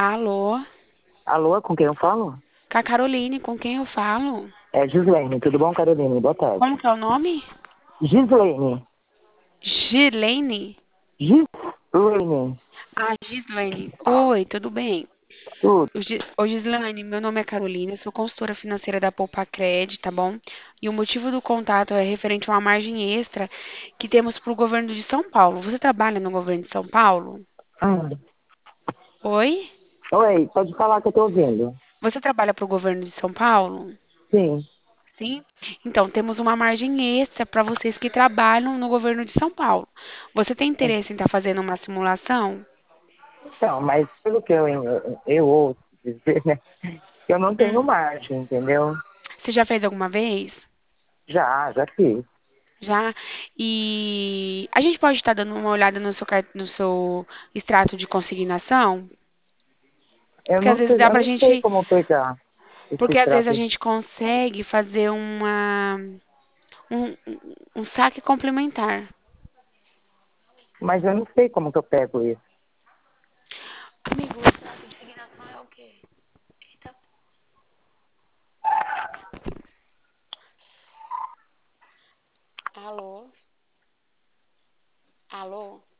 Alô? Alô, com quem eu falo? Com a Caroline, com quem eu falo? É Gislaine, tudo bom, Caroline? Boa tarde. Como que é o nome? Gislaine. Gilene? Gislaine. Ah, Gislaine. Oi, tudo bem? Tudo. Ô, Gislaine, meu nome é Carolina, eu sou consultora financeira da Poupa Cred, tá bom? E o motivo do contato é referente a uma margem extra que temos para o governo de São Paulo. Você trabalha no governo de São Paulo? Hum. Oi? Oi, pode falar que eu tô ouvindo. Você trabalha para o governo de São Paulo? Sim. Sim? Então, temos uma margem extra para vocês que trabalham no governo de São Paulo. Você tem interesse em estar fazendo uma simulação? Então, mas pelo que eu ouço dizer, né? Eu não tenho Hum. margem, entendeu? Você já fez alguma vez? Já fiz. Já? E a gente pode estar dando uma olhada no seu extrato de consignação? Eu Porque às não vezes sei, dá eu pra não sei gente, como pegar esse porque às vezes a extrato, gente consegue fazer um, um saque complementar. mas eu não sei como que eu pego isso. Amigo, o extrato de consignação é o quê? Eita. Alô? Alô?